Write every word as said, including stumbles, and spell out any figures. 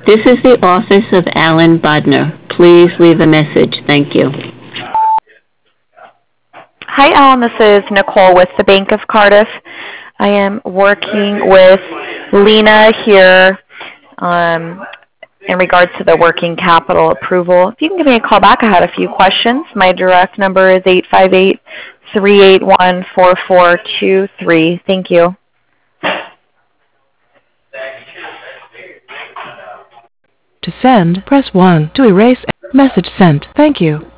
This is the office of Alan Bodner. Please leave a message. Thank you. Hi, Alan. This is Nicole with the Bank of Cardiff. I am working with Lena here um, in regards to the working capital approval. If you can give me a call back, I had a few questions. My direct number is eight five eight, three eight one, four four two three. Thank you. To send, press one. To erase, message sent. Thank you.